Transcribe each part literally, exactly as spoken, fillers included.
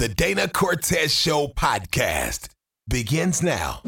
The Dana Cortez Show podcast begins now.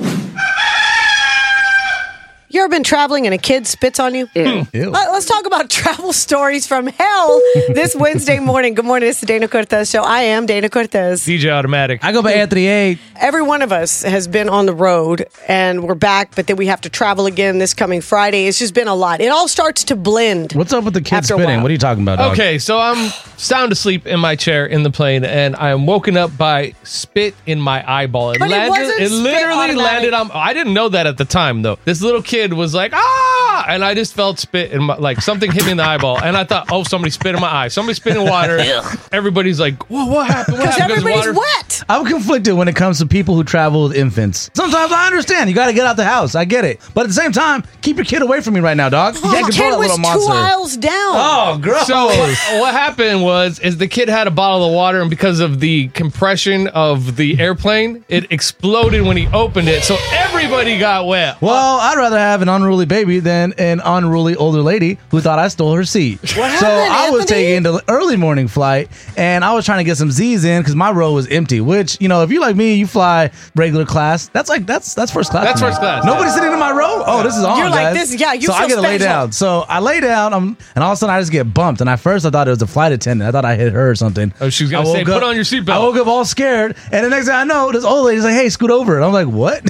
You ever been traveling and a kid spits on you? Ew. Ew. Let's talk about travel stories from hell this Wednesday morning. Good morning. It's the Dana Cortez Show. I am Dana Cortez. D J Automatic. I go by Anthony A. Every one of us has been on the road and we're back, but then we have to travel again this coming Friday. It's just been a lot. It all starts to blend. What's up with the kid After a spitting? while. What are you talking about, dog? Okay, so I'm sound asleep in my chair in the plane, and I am woken up by spit in my eyeball. It But it wasn't it spit literally automatic. landed on. I didn't know that at the time, though. This little kid was like, ah, and I just felt spit in my, like something hit me in the eyeball, and I thought, oh, somebody spit in my eye. Somebody spit in water. Everybody's like, whoa, what happened? What Because happened? everybody's water. wet. I'm conflicted when it comes to people who travel with infants. Sometimes I understand. You got to get out the house. I get it. But at the same time, keep your kid away from me right now, dog. You can't The control kid that was little two monster. aisles down. Oh, gross. So what, what happened was, is the kid had a bottle of water, and because of the compression of the airplane, it exploded when he opened it. So everybody got wet. Well, I'd rather have an unruly baby than an unruly older lady who thought I stole her seat. What so happened, I was Anthony? taking the early morning flight, and I was trying to get some Z's in because my row was empty. Which, you know, if you like me, you fly regular class. That's like that's that's first class. That's for me. first class. Nobody's sitting in my row. Oh, this is on. You're like guys. this- yeah, you So I feel get to lay special. down. So I lay down, um, and all of a sudden I just get bumped. And at first I thought it was a flight attendant. I thought I hit her or something. Oh, she was gonna I say, woke "Put up- on your seatbelt." I woke up all scared, and the next thing I know, this old lady's like, "Hey, scoot over." And I'm like, "What?"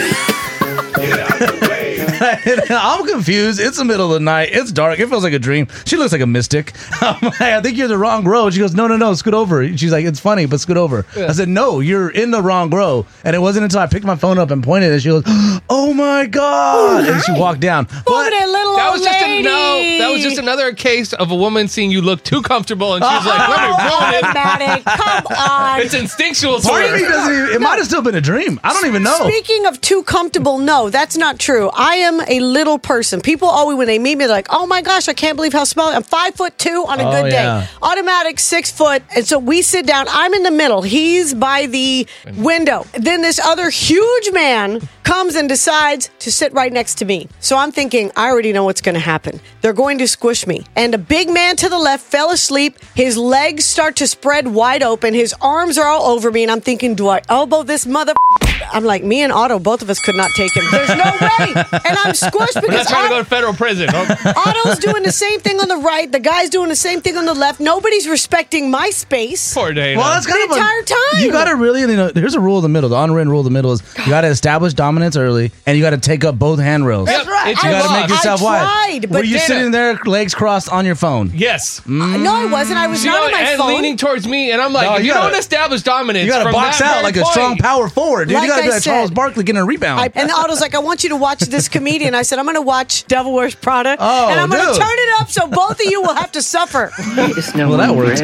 I'm confused. It's the middle of the night. It's dark. It feels like a dream. She looks like a mystic. I'm like, I think you're in the wrong row. She goes, no, no, no, scoot over. She's like, it's funny, but scoot over. I said, no, you're in the wrong row. And it wasn't until I picked my phone up and pointed, and she goes, oh my God. And she walked down. Over But there, little That old was just a, lady. no. That was just another case of a woman seeing you look too comfortable, and she's like, "Let me ruin it." Automatic. Come on. It's instinctual to part of me her. doesn't even, it might have still been a dream. I don't even know. Speaking of too comfortable, no, that's not true. I am a little person. People always, when they meet me, they're like, oh my gosh, I can't believe how small. I'm five foot two on a Oh, good yeah. day. Automatic six foot. And so we sit down. I'm in the middle. He's by the window. Then this other huge man comes and decides to sit right next to me. So I'm thinking, I already know what's going to happen. They're going to squish me. And a big man to the left fell asleep. His legs start to spread wide open. His arms are all over me. And I'm thinking, do I elbow this mother? I'm like, me and Otto, both of us could not take him. There's no way. And I'm squished We're not because trying to go Otto, to federal prison. Oh, Otto's doing the same thing on the right. The guy's doing the same thing on the left. Nobody's respecting my space. poor Dana. Well, that's kind The of a- entire time. You got to really, you know, here's a rule in the middle. The unwritten rule in the middle is you got to establish dominance early, and you got to take up both handrails. Yep, right. it's I You your got to lost. make yourself I wide. tried, but Were you Dana- sitting there, legs crossed on your phone? Yes. Uh, no, I wasn't. I was She not go- on my and phone. leaning towards me, and I'm like, No, if you you, gotta- don't establish dominance, You got to from box that out very like a point- strong power forward, dude. Like you got to I be like said- Charles Barkley getting a rebound. I, and Otto's like, I want you to watch this comedian. I said, I'm going to watch Devil Wears Prada. Oh, and I'm going to dude. turn it up so both of you will have to suffer. Is no Well, that one works.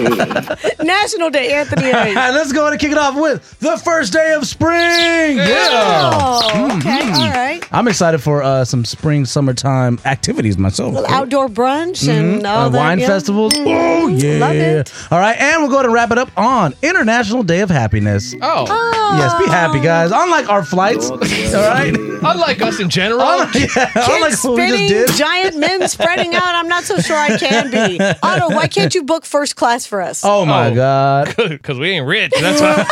ready? National Day, Anthony A. And let's go ahead and kick it off with the first day of spring. Yeah. Oh, okay. All right. I'm excited for uh, some spring, summertime activities myself. Outdoor brunch and all Uh, that. wine yeah. festivals. Mm, Oh, yeah. Love it. All right. And we'll go ahead and wrap it up on International Day of Happiness. Oh, Yes, be happy, guys. Unlike our flights. All right. unlike us in general. Unlike, yeah, unlike Kids what we just spinning, did. giant men spreading out. I'm not so sure I can be. Otto, why can't you book first class for us? Oh, my Oh. God. Because we ain't rich. That's why.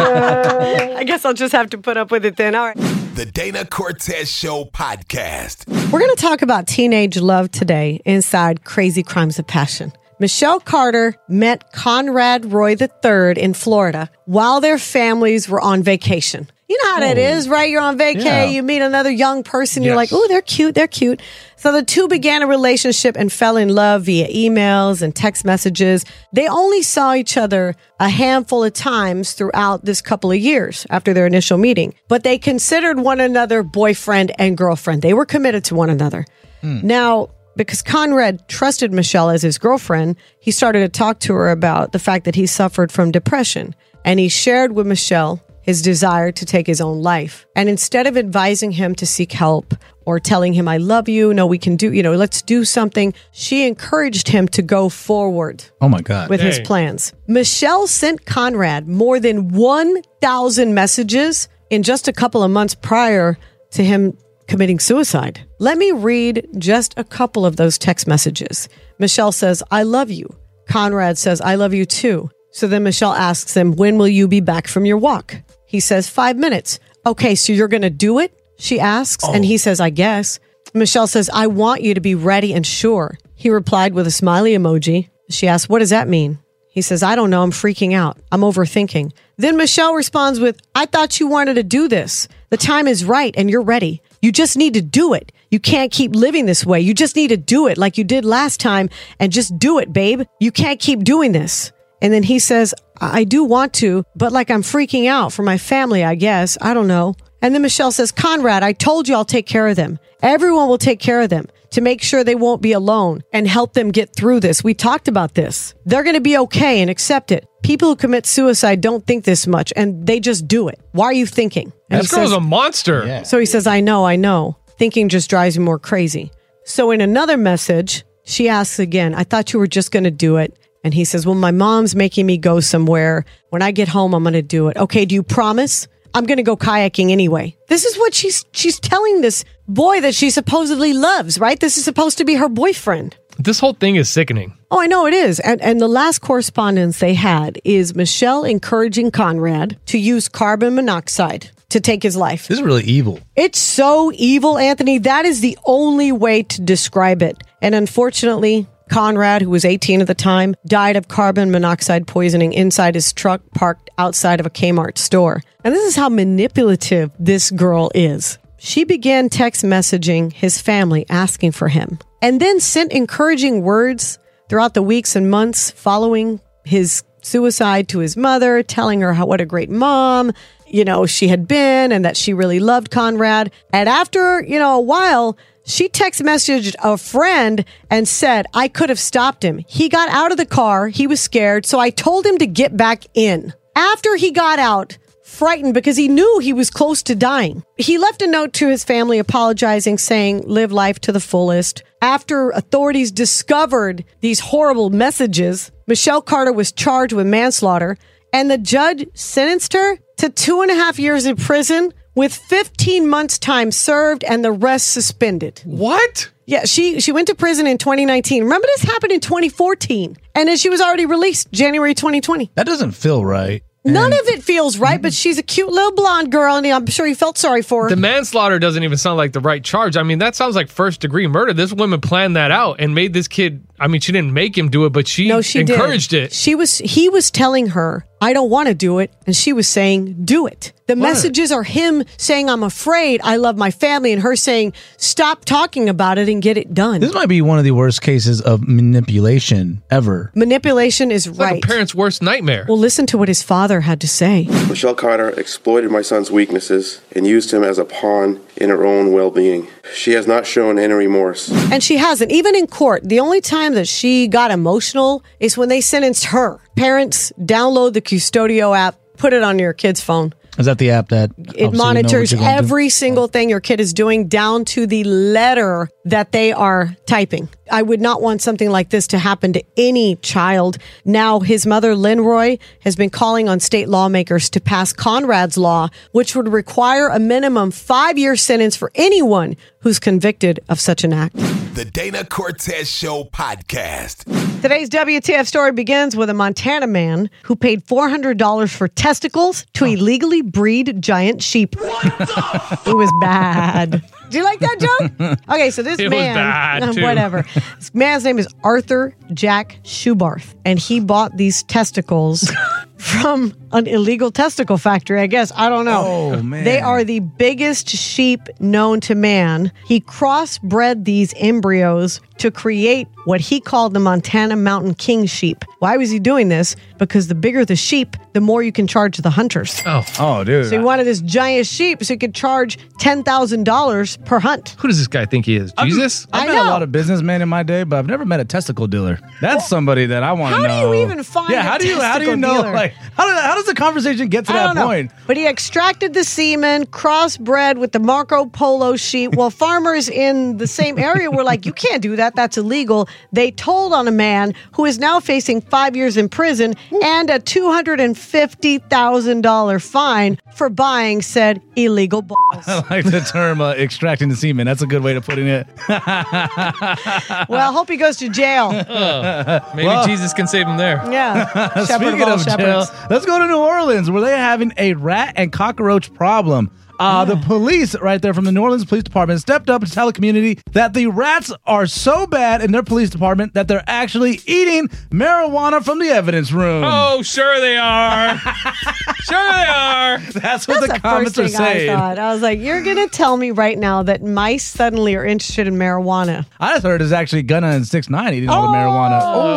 I guess I'll just have to put up with it then. All right. The Dana Cortez Show podcast. We're going to talk about teenage love today inside Crazy Crimes of Passion. Michelle Carter met Conrad Roy the third in Florida while their families were on vacation. You know how that is, right? You're on vacay, Yeah. you meet another young person, you're Yes. like, oh, they're cute, they're cute. So the two began a relationship and fell in love via emails and text messages. They only saw each other a handful of times throughout this couple of years after their initial meeting, but they considered one another boyfriend and girlfriend. They were committed to one another. Now, because Conrad trusted Michelle as his girlfriend, he started to talk to her about the fact that he suffered from depression. And he shared with Michelle his desire to take his own life. And instead of advising him to seek help or telling him, I love you, no, we can do, you know, let's do something, she encouraged him to go forward Oh, my God. with his Dang. plans. Michelle sent Conrad more than one thousand messages in just a couple of months prior to him committing suicide. Let me read just a couple of those text messages. Michelle says, I love you. Conrad says, I love you too. So then Michelle asks him, when will you be back from your walk? He says, five minutes. Okay, so you're going to do it? She asks, oh. and he says, I guess. Michelle says, I want you to be ready and sure. He replied with a smiley emoji. She asks, what does that mean? He says, I don't know. I'm freaking out. I'm overthinking. Then Michelle responds with, I thought you wanted to do this. The time is right and you're ready. You just need to do it. You can't keep living this way. You just need to do it like you did last time and just do it, babe. You can't keep doing this. And then he says, I do want to, but like I'm freaking out for my family, I guess. I don't know. And then Michelle says, Conrad, I told you I'll take care of them. Everyone will take care of them to make sure they won't be alone and help them get through this. We talked about this. They're going to be okay and accept it. People who commit suicide don't think this much and they just do it. Why are you thinking? And this girl's says, a monster. Yeah. So he says, I know, I know. Thinking just drives me more crazy. So in another message, she asks again, I thought you were just going to do it. And he says, well, my mom's making me go somewhere. When I get home, I'm going to do it. Okay, do you promise? I'm going to go kayaking anyway. This is what she's she's telling this boy that she supposedly loves, right? This is supposed to be her boyfriend. This whole thing is sickening. Oh, I know it is. And and the last correspondence they had is Michelle encouraging Conrad to use carbon monoxide to take his life. This is really evil. It's so evil, Anthony. That is the only way to describe it. And unfortunately, Conrad, who was eighteen at the time, died of carbon monoxide poisoning inside his truck parked outside of a Kmart store. And this is how manipulative this girl is. She began text messaging his family asking for him, and then sent encouraging words throughout the weeks and months following his suicide to his mother, telling her how what a great mom, you know, she had been and that she really loved Conrad. And after, you know, a while, she text messaged a friend and said, I could have stopped him. He got out of the car. He was scared. So I told him to get back in. After he got out, frightened because he knew he was close to dying, he left a note to his family apologizing, saying, live life to the fullest. After authorities discovered these horrible messages, Michelle Carter was charged with manslaughter, and the judge sentenced her to two and a half years in prison with fifteen months time served and the rest suspended. What? Yeah, she she went to prison in twenty nineteen. Remember, this happened in twenty fourteen. And then she was already released January twenty twenty. That doesn't feel right. None of it feels right, but she's a cute little blonde girl, and I'm sure he felt sorry for her. The manslaughter doesn't even sound like the right charge. I mean, that sounds like first degree murder. This woman planned that out and made this kid. I mean, she didn't make him do it, but she, no, she encouraged did. it. She was. He was telling her, I don't want to do it. And she was saying, do it. The what? Messages are him saying, I'm afraid, I love my family, and her saying, stop talking about it and get it done. This might be one of the worst cases of manipulation ever. Manipulation is it's right. Like a parent's worst nightmare. Well, listen to what his father had to say. Michelle Carter exploited my son's weaknesses and used him as a pawn in her own well-being. She has not shown any remorse. And she hasn't. Even in court, the only time that she got emotional is when they sentenced her. Parents, download the Custodio app, put it on your kid's phone. Is that the app that it monitors you know every single thing your kid is doing down to the letter that they are typing? I would not want something like this to happen to any child. Now, his mother, Lynn Roy, has been calling on state lawmakers to pass Conrad's law, which would require a minimum five-year sentence for anyone who's convicted of such an act. The Dana Cortez Show podcast. Today's W T F story begins with a Montana man who paid four hundred dollars for testicles to illegally breed giant sheep. It was bad. Do you like that joke? Okay, so this it man, was bad too. whatever. This man's name is Arthur Jack Schubarth, and he bought these testicles from an illegal testicle factory, I guess. I don't know. Oh, man. They are the biggest sheep known to man. He crossbred these embryos to create what he called the Montana Mountain King sheep. Why was he doing this? Because the bigger the sheep, the more you can charge the hunters. Oh, oh, dude. So he wanted this giant sheep so he could charge ten thousand dollars per hunt. Who does this guy think he is? Jesus? I've, I've I met know. a lot of businessmen in my day, but I've never met a testicle dealer. That's somebody that I want to How know. do you even find yeah, a how do you how do you testicle know dealer? like why? How, did, how does the conversation get to I that don't know. point? But he extracted the semen, crossbred with the Marco Polo sheep. Well, farmers in the same area were like, you can't do that. That's illegal. They told on a man who is now facing five years in prison and a two hundred fifty thousand dollars fine for buying said illegal balls. I like the term uh, extracting the semen. That's a good way of putting it. Well, I hope he goes to jail. Maybe Well- Jesus can save him there. Yeah. Shepherd Speaking of all of jail, shepherds. let's go to New Orleans where they're having a rat and cockroach problem. Uh, The police right there from the New Orleans Police Department stepped up to tell the community that the rats are so bad in their police department that they're actually eating marijuana from the evidence room. Oh, sure they are. Sure they are. That's what That's the the comments first are thing I saying. thought. I was like, you're going to tell me right now that mice suddenly are interested in marijuana. I just heard it's actually Gunna and six nine eating all the marijuana.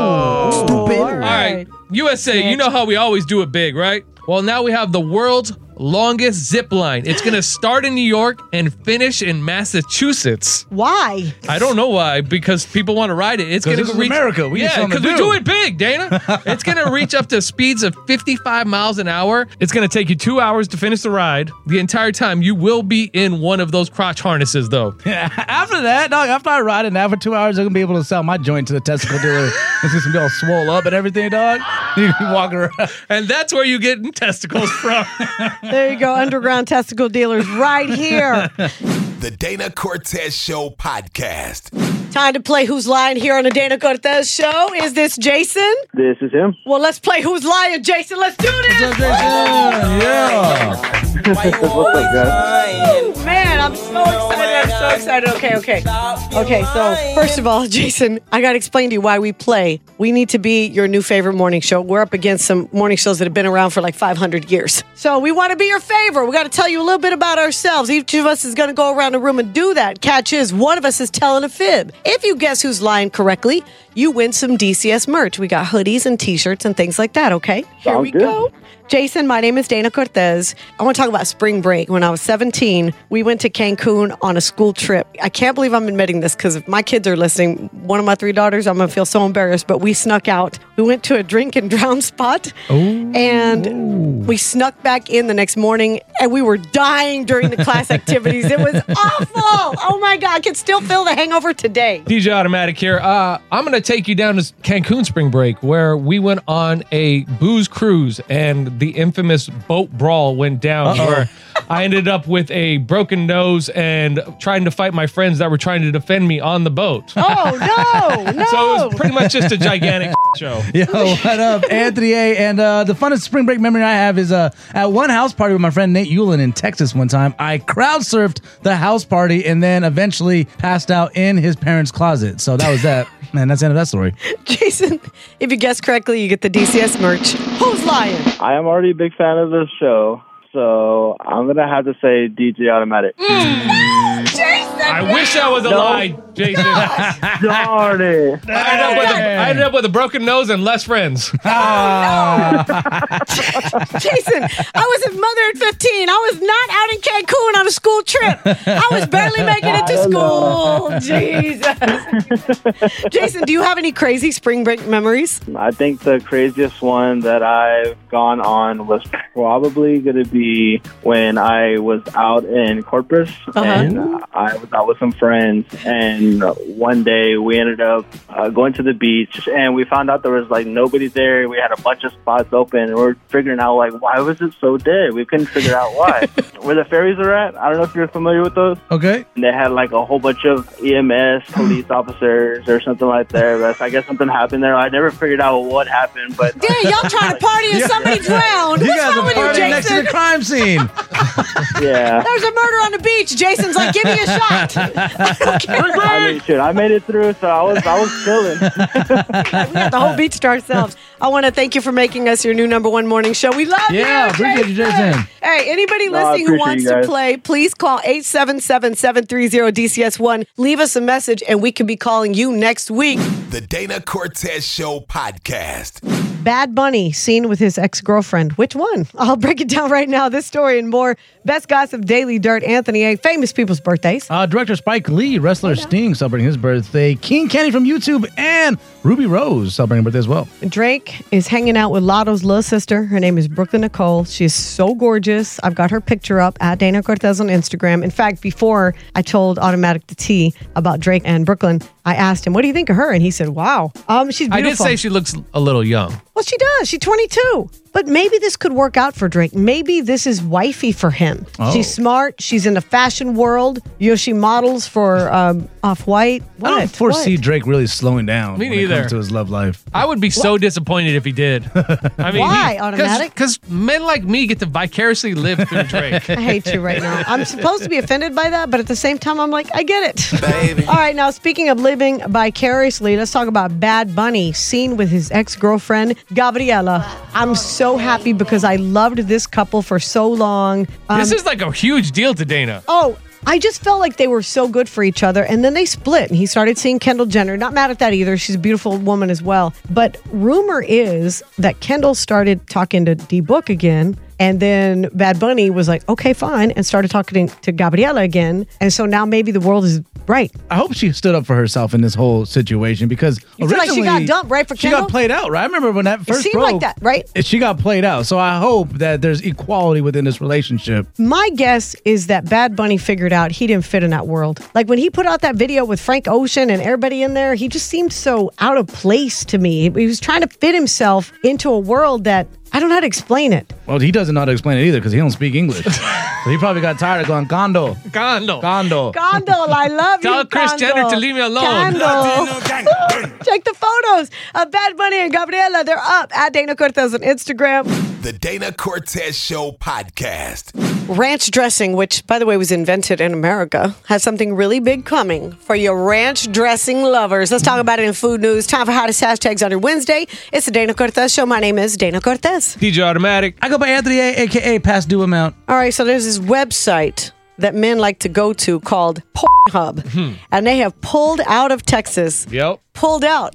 Oh, stupid. All All right, U S A, you know how we always do it big, right? Well, now we have the world's longest zip line. It's going to start in New York and finish in Massachusetts. Why? I don't know why, because people want to ride it. It's 'Cause going this to is reach America. We need yeah, something to because we do. do it big, Dana. It's going to reach up to speeds of fifty-five miles an hour. It's going to take you two hours to finish the ride. The entire time, you will be in one of those crotch harnesses, though. After that, dog, after I ride it now for two hours, I'm gonna be able to sell my joint to the testicle dealer. It's just gonna be all swole up and everything, dog. You can be walking around. And that's where you get testicles from. There you go. Underground testicle dealers right here. The Dana Cortez Show podcast. Time to play Who's Lying here on the Dana Cortez Show. Is this Jason? This is him. Well, let's play Who's Lying, Jason. Let's do this. What's up, Jason? Yeah. What's up, guys? Man, I'm so excited. I'm so excited. Okay, okay. Okay, so first of all, Jason, I got to explain to you why we play. We need to be your new favorite morning show. We're up against some morning shows that have been around for like five hundred years. So we want to be your favorite. We got to tell you a little bit about ourselves. Each of us is going to go around the room and do that. Catch is one of us is telling a fib. If you guess who's lying correctly, you win some D C S merch. We got hoodies and t-shirts and things like that, okay? Here Sounds we good. go. Jason, my name is Dana Cortez. I want to talk about spring break. When I was seventeen, we went to Cancun on a school trip. I can't believe I'm admitting this because if my kids are listening, one of my three daughters, I'm going to feel so embarrassed, but we snuck out. We went to a drink and drown spot and we snuck back in the next morning and we were dying during the class activities. It was awful. Oh my God. I can still feel the hangover today. D J Automatic here. Uh, I'm going to take you down to Cancun spring break where we went on a booze cruise and the infamous boat brawl went down Uh-oh. where I ended up with a broken nose and trying to fight my friends that were trying to defend me on the boat. Oh, no, no. So it was pretty much just a gigantic show. Yo, what up, Anthony A? And uh, the funnest spring break memory I have is uh, at one house party with my friend Nate Eulin in Texas one time. I crowd surfed the house party and then eventually passed out in his parents' closet. So that was that. Man, that's the end of that story. Jason, if you guess correctly, you get the D C S merch. Who's lying? I am already a big fan of this show, so I'm gonna have to say D J Automatic. Jason! I wish I was alive, Jason. I Darn it! ended, up with a, I ended up with a broken nose and less friends. Jason, I was his mother at fifteen. I was not out in Cancun on a school trip. I was barely making it to school. Jesus. Jason, do you have any crazy spring break memories? I think the craziest one that I've gone on was probably gonna be when I was out in Corpus Uh-huh. and I was out with some friends, and one day we ended up uh, going to the beach, and we found out there was like nobody there. We had a bunch of spots open, and we're figuring out like why was it so dead? We couldn't figure out why. Where the ferries are at, I don't know if you're familiar with those. Okay. And they had like a whole bunch of E M S police officers or something like that. But I guess something happened there. I never figured out what happened, but Yeah, y'all trying to party and somebody drowned. You What's guys wrong are with you, partying next to Jason? the crime scene. yeah. There's a murder on the beach. Jason's like, give me a shot. I don't care. I mean, shit, I made it through, so I was I was chilling. We got the whole beach to ourselves. I want to thank you for making us your new number one morning show. We love Yeah, you. appreciate you, Jason. Hey, anybody No, I listening who appreciate wants you to guys. play, please call eight seven seven, seven three zero, D C S one. Leave us a message, and we could be calling you next week. The Dana Cortez Show podcast. Bad Bunny seen with his ex-girlfriend. Which one? I'll break it down right now. This story and more. Best Gossip Daily Dirt. Anthony A. Famous people's birthdays. Uh, director Spike Lee, wrestler Sting celebrating his birthday, King Kenny from YouTube, and Ruby Rose celebrating her birthday as well. Drake is hanging out with Lotto's little sister. Her name is Brooklyn Nicole. She is so gorgeous. I've got her picture up at Dana Cortez on Instagram. In fact, before I told Automatic the T about Drake and Brooklyn, I asked him, what do you think of her? And he said, wow, um, she's I beautiful. did say she looks a little young. Well, she does. She's twenty-two. But maybe this could work out for Drake. Maybe this is wifey for him. Oh. She's smart. She's in the fashion world. You know, she models for um, Off-White. What? I don't foresee What? Drake really slowing down Me when it neither. comes to his love life. I would be so disappointed if he did. I mean, Why, Automatic? Because men like me get to vicariously live through Drake. I hate you right now. I'm supposed to be offended by that, but at the same time, I'm like, I get it. Baby. All right, now speaking of living vicariously, let's talk about Bad Bunny seen with his ex-girlfriend, Gabriela. I'm so happy because I loved this couple for so long. Um, This is like a huge deal to Dana. Oh, I just felt like they were so good for each other. And then they split and he started seeing Kendall Jenner. Not mad at that either. She's a beautiful woman as well. But rumor is that Kendall started talking to D-Book again. And then Bad Bunny was like, okay, fine. And started talking to Gabriela again. And so now maybe the world is right. I hope she stood up for herself in this whole situation because You feel like she originally, got dumped, right, for she Kendall? got played out, right? I remember when that first seemed broke, like that, right? She got played out. So I hope that there's equality within this relationship. My guess is that Bad Bunny figured out he didn't fit in that world. Like when he put out that video with Frank Ocean and everybody in there, he just seemed so out of place to me. He was trying to fit himself into a world that I don't know how to explain it. Well, he doesn't know how to explain it either because he don't speak English. So he probably got tired of going, Condo, Condo. Condo. Condol, I love you. Tell Kris Condol. Jenner to leave me alone. Condol. Check the photos of Bad Bunny and Gabriela. They're up at Dana Cortez on Instagram. The Dana Cortez Show podcast. Ranch dressing, which, by the way, was invented in America, has something really big coming for your ranch dressing lovers. Let's talk about it in food news. Time for hottest hashtags on your Wednesday. It's the Dana Cortez Show. My name is Dana Cortez. D J Automatic. I go by Anthony A, a k a. Past Due Amount. All right, so there's this website that men like to go to called Pornhub, and they have pulled out of Texas. Yep. Pulled out.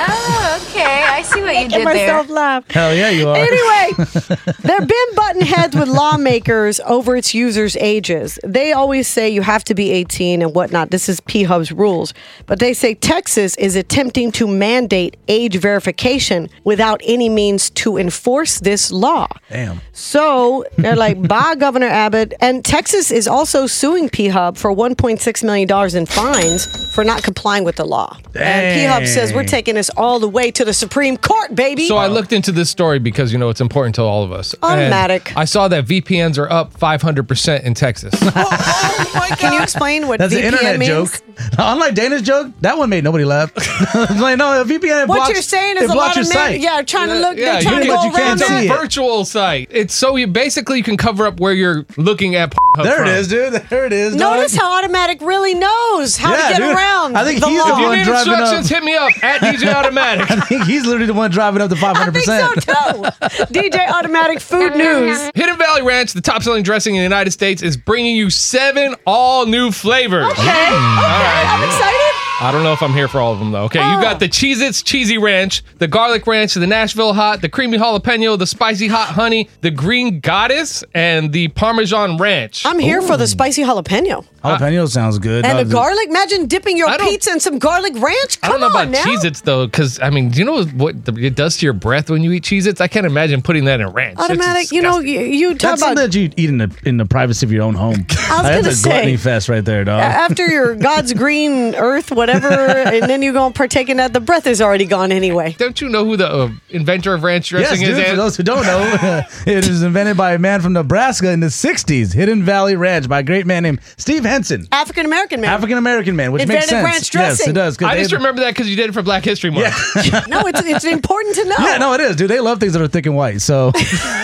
Oh, okay. I see what you Make did there. myself laugh. Hell yeah, you are. Anyway, there have been button heads with lawmakers over its users' ages. They always say you have to be eighteen and whatnot. This is P-Hub's rules. But they say Texas is attempting to mandate age verification without any means to enforce this law. Damn. So they're like, bye, Governor Abbott. And Texas is also suing P-Hub for one point six million dollars in fines for not complying with the law. And P-Hub says we're taking this all the way to the Supreme Court, baby. So I looked into this story because, you know, it's important to all of us. Automatic. And I saw that V P Ns are up five hundred percent in Texas. oh my God. Can you explain what That's V P N an internet means? joke. Unlike Dana's joke, that one made nobody laugh. It's like, no, a V P N it What blocks, you're saying it is a blocks lot your of men, site. yeah, trying to look, Yeah, they're trying you to can- go you can't around see it. it. Virtual site. It's so you basically you can cover up where you're looking at. Pornhub There from. it is, dude. There it is. dog. Notice how Automatic really knows how Yeah, to get dude. around I think the he's law. the If you one need driving instructions, up. hit me up at D J Automatic. I think he's literally the one driving up to five I hundred think percent. so too. D J Automatic Food News. Hidden Valley Ranch, the top selling dressing in the United States, is bringing you seven all new flavors. Okay, okay, I'm excited. I don't know if I'm here for all of them, though. Okay, Oh. you got the Cheez-Its Cheesy Ranch, the Garlic Ranch, the Nashville Hot, the Creamy Jalapeno, the Spicy Hot Honey, the Green Goddess, and the Parmesan Ranch. I'm here for the spicy jalapeno. Jalapeno sounds good. And dog. the garlic, imagine dipping your I don't- pizza in some garlic ranch. I Come don't know about on now. Cheez-Its, though, because, I mean, do you know what the, it does to your breath when you eat Cheez-Its? I can't imagine putting that in ranch. It's Automatic, you know, disgusting. you, you talk That's about something that you eat in the in the privacy of your own home. I was That's gonna a say- gluttony fest right there, dog. after your God's green earth, whatever, and then you're going to partake in that, the breath is already gone anyway. Don't you know who the uh, inventor of ranch Yes, dressing dude, is? for Ed? those who don't know, it was invented by a man from Nebraska in the sixties. Hidden Valley Ranch by a great man named Steve Henson. African American man. African American man, which makes Invented sense. ranch Yes, dressing. it does. 'cause I they- just remember that because you did it for Black History Month. Yeah. No, it's it's important to know. yeah, no, it is, dude. They love things that are thick and white. So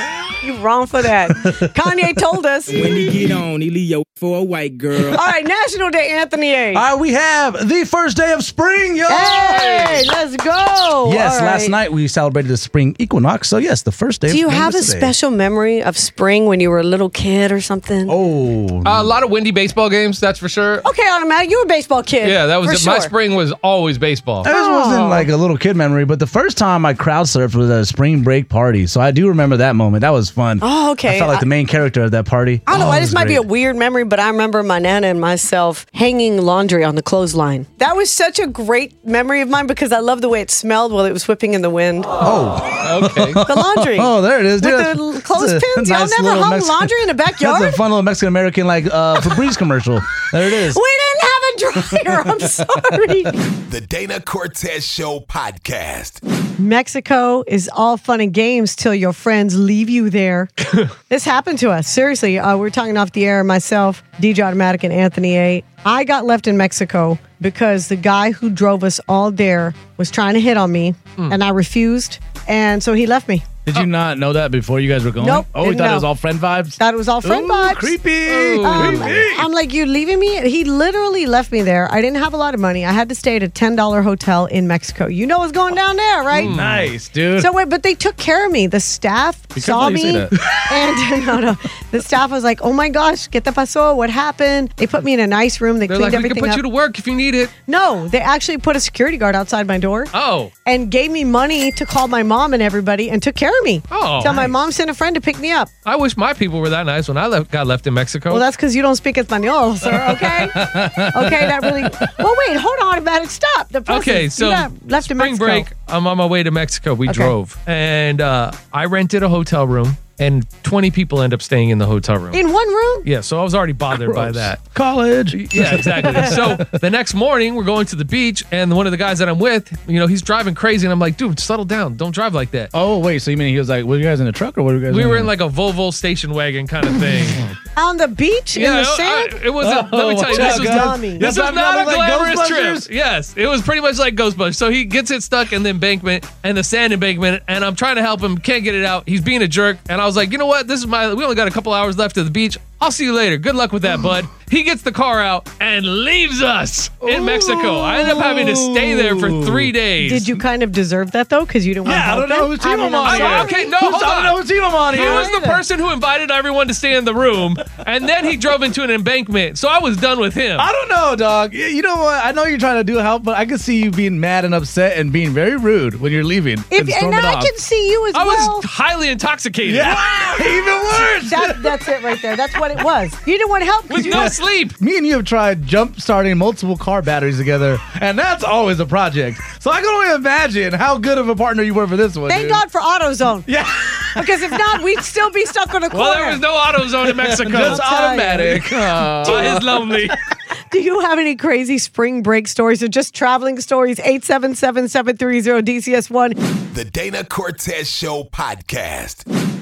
You wrong for that. Kanye told us. When he get on, he leave your for a white girl. All right, National Day, Anthony A. All right, we have the first day of spring, yo! Hey, let's go. Yes, All last right. night we celebrated the spring equinox. So, yes, the first day Do of you spring have a was today. special memory of spring when you were a little kid or something? Oh. Uh, a lot of windy baseball games, that's for sure. Okay, automatic. You were a baseball kid. Yeah, that was for it. sure. My spring was always baseball. This wasn't like a little kid memory, but the first time I crowd surfed was at a spring break party. So I do remember that moment. That was fun. Oh, okay. I felt like I- the main character of that party. I don't know Oh, why it this was might be a great. weird memory, but I remember my Nana and myself hanging laundry on the clothesline. That was such a great memory of mine because I love the way it smelled while it was whipping in the wind. Oh, Okay. The laundry. oh, there it is. With dude. the That's- l- that's a clothespins. Y'all nice never little hung Mexican- laundry in the backyard? That's a fun little Mexican American like uh, Febreze commercial. There it is. We didn't have a dryer. I'm sorry. The Dana Cortez Show podcast. Mexico is all fun and games till your friends leave you there. This happened to us. Seriously, uh, we're talking off the air, myself, D J Automatic, and Anthony A. I got left in Mexico because the guy who drove us all there was trying to hit on me, and I refused, and so he left me. Did you not know that before you guys were going? Nope, Oh, we didn't thought know. it was all friend vibes? Thought it was all friend Ooh, vibes. creepy. Um, creepy. I'm like, you leaving me? He literally left me there. I didn't have a lot of money. I had to stay at a ten dollars hotel in Mexico. You know what's going down there, right? Nice, dude. So wait, but they took care of me. The staff saw careful me, you say and no, no. The staff was like, "Oh my gosh, ¿qué te pasó? What happened?" They put me in a nice room. They They're cleaned like, we can everything put up. you to work if you need it. No, they actually put a security guard outside my door Oh. and gave me money to call my mom and everybody, and took care of me. Oh, so my nice. mom sent a friend to pick me up. I wish my people were that nice when I left, got left in Mexico. Well, that's because you don't speak Espanol, sir. Okay, okay, that really. Well, wait, hold on, automatic stop. The person Okay, you so got left in spring Mexico. break, I'm on my way to Mexico. We Okay. drove, and uh, I rented a hotel room, and twenty people end up staying in the hotel room. in one room. Yeah, so I was already bothered by Gross. that. College. Yeah, exactly. So the next morning, we're going to the beach, and one of the guys that I'm with, you know, he's driving crazy, and I'm like, dude, settle down. Don't drive like that. Oh, wait. So you mean he was like, were you guys in a truck or what were you guys We in? were in like a Volvo station wagon kind of thing. On the beach in Yeah, the I- sand. it was. A, let me Oh, tell you, watch this out, was guys. dummy. This That's was why not y'all a look like glamorous trip. Ghostbusters? Yes, it was pretty much like Ghostbusters. So he gets it stuck in the embankment and the sand embankment, and I'm trying to help him, can't get it out. He's being a jerk, and I was like, you know what? This is my. We only got a couple hours left to the beach. I'll see you later. Good luck with that, bud. He gets the car out and leaves us in Mexico. I ended up having to stay there for three days. Did you kind of deserve that though? Because you didn't want to Yeah, I help don't know him? whose team I mean, I'm on I'm here. sorry. Okay, no, Who's- hold I don't on. know whose team I'm on He here. was the person who invited everyone to stay in the room, and then he drove into an embankment. So I was done with him. I don't know, dog. Y- You know what? I know you're trying to do help, but I can see you being mad and upset and being very rude when you're leaving. If, and and storming I off. can see you as I well. was highly intoxicated. Yeah, even worse. That, that's it right there. That's what it was. You didn't want to help because With you no sleep. Me and you have tried jump starting multiple car batteries together, and that's always a project. So I can only imagine how good of a partner you were for this one. Thank dude. God for AutoZone. Yeah, Because if not, we'd still be stuck on a corner. Well, there was no AutoZone in Mexico. just I'll tell automatic. Oh, it's lonely. Do you have any crazy spring break stories or just traveling stories? eight seven seven, seven three zero, D C S one. The Dana Cortez Show podcast.